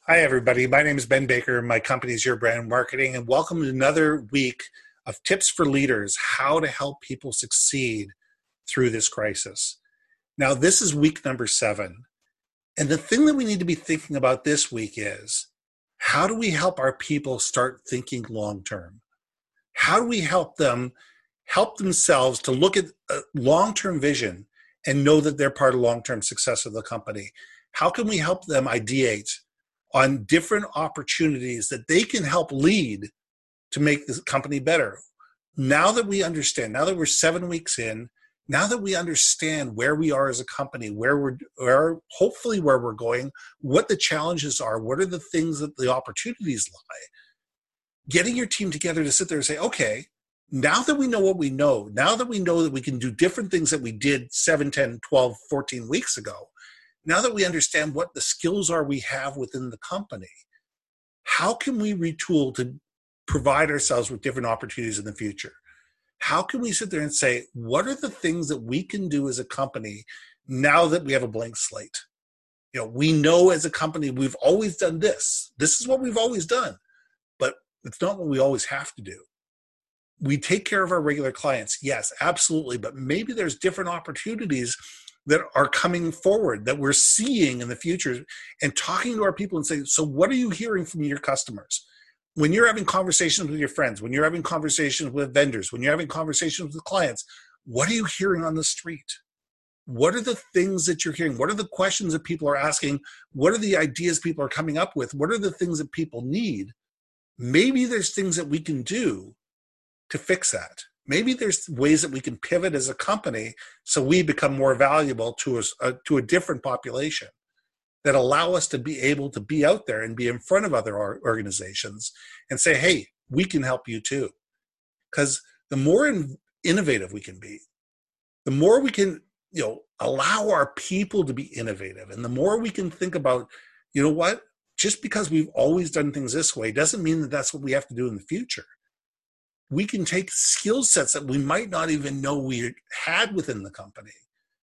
Hi, everybody. My name is Ben Baker. My company is Your Brand Marketing, and welcome to another week of tips for leaders, how to help people succeed through this crisis. Now, this is week number 7. And the thing that we need to be thinking about this week is, how do we help our people start thinking long term? How do we help them help themselves to look at a long-term vision and know that they're part of long-term success of the company? How can we help them ideate on different opportunities that they can help lead to make the company better? Now that we understand, now that we're 7 weeks in, now that we understand where we are as a company, hopefully where we're going, what the challenges are, what are the things that the opportunities lie, getting your team together to sit there and say, okay, now that we know what we know, now that we know that we can do different things that we did 7, 10, 12, 14 weeks ago, now that we understand what the skills are we have within the company, how can we retool to provide ourselves with different opportunities in the future? How can we sit there and say, what are the things that we can do as a company now that we have a blank slate? We know as a company, we've always done this. This is what we've always done, but it's not what we always have to do. We take care of our regular clients. Yes, absolutely. But maybe there's different opportunities that are coming forward that we're seeing in the future, and talking to our people and saying, so what are you hearing from your customers? When you're having conversations with your friends, when you're having conversations with vendors, when you're having conversations with clients, what are you hearing on the street? What are the things that you're hearing? What are the questions that people are asking? What are the ideas people are coming up with? What are the things that people need? Maybe there's things that we can do to fix that. Maybe there's ways that we can pivot as a company so we become more valuable to a different population, that allow us to be able to be out there and be in front of other organizations and say, hey, we can help you too. Because the more innovative we can be, the more we can allow our people to be innovative, and the more we can think about, what, just because we've always done things this way doesn't mean that that's what we have to do in the future. We can take skill sets that we might not even know we had within the company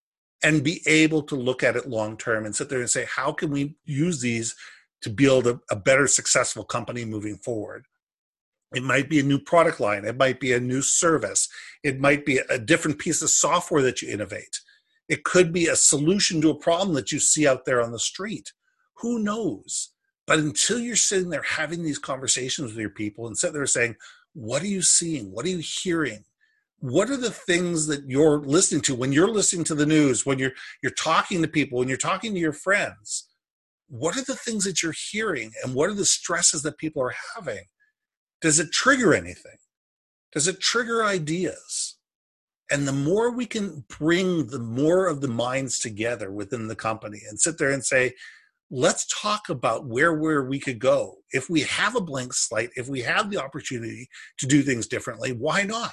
and be able to look at it long term and sit there and say, how can we use these to build a better, successful company moving forward? It might be a new product line. It might be a new service. It might be a different piece of software that you innovate. It could be a solution to a problem that you see out there on the street. Who knows? But until you're sitting there having these conversations with your people and sit there saying, what are you seeing? What are you hearing? What are the things that you're listening to when you're listening to the news, when you're talking to people, when you're talking to your friends? What are the things that you're hearing, and what are the stresses that people are having? Does it trigger anything? Does it trigger ideas? And the more we can bring the more of the minds together within the company and sit there and say, let's talk about where we could go. If we have a blank slate, if we have the opportunity to do things differently, why not?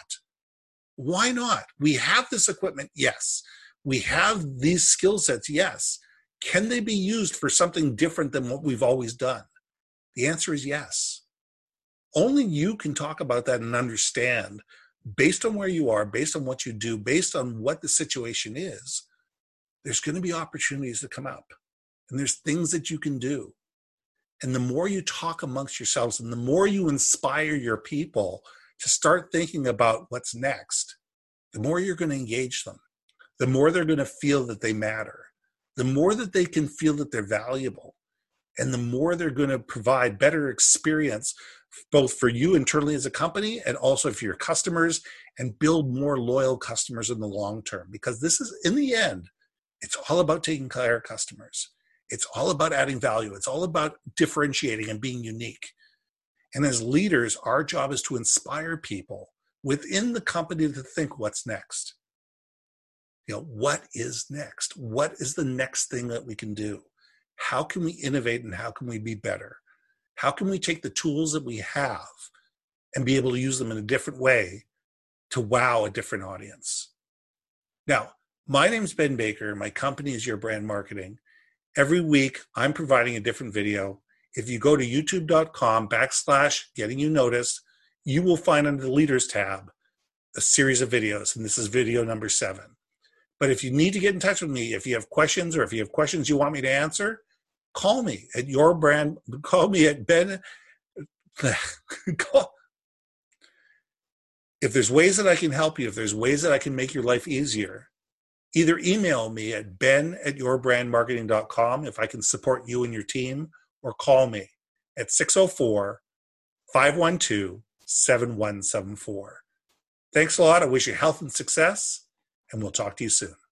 Why not? We have this equipment, yes. We have these skill sets, yes. Can they be used for something different than what we've always done? The answer is yes. Only you can talk about that and understand, based on where you are, based on what you do, based on what the situation is, there's going to be opportunities that come up. And there's things that you can do. And the more you talk amongst yourselves and the more you inspire your people to start thinking about what's next, the more you're going to engage them, the more they're going to feel that they matter, the more that they can feel that they're valuable, and the more they're going to provide better experience both for you internally as a company and also for your customers, and build more loyal customers in the long term. Because this is, in the end, it's all about taking care of customers. It's all about adding value. It's all about differentiating and being unique. And as leaders, our job is to inspire people within the company to think, what's next? What is next? What is the next thing that we can do? How can we innovate, and how can we be better? How can we take the tools that we have and be able to use them in a different way to wow a different audience? Now, my name's Ben Baker. My company is Your Brand Marketing. Every week, I'm providing a different video. If you go to youtube.com/getting you noticed, you will find under the Leaders tab a series of videos, and this is video number 7. But if you need to get in touch with me, if you have questions, or if you have questions you want me to answer, call me at your brand. Call me at Ben. If there's ways that I can help you, if there's ways that I can make your life easier, either email me at ben@yourbrandmarketing.com if I can support you and your team, or call me at 604-512-7174. Thanks a lot. I wish you health and success, and we'll talk to you soon.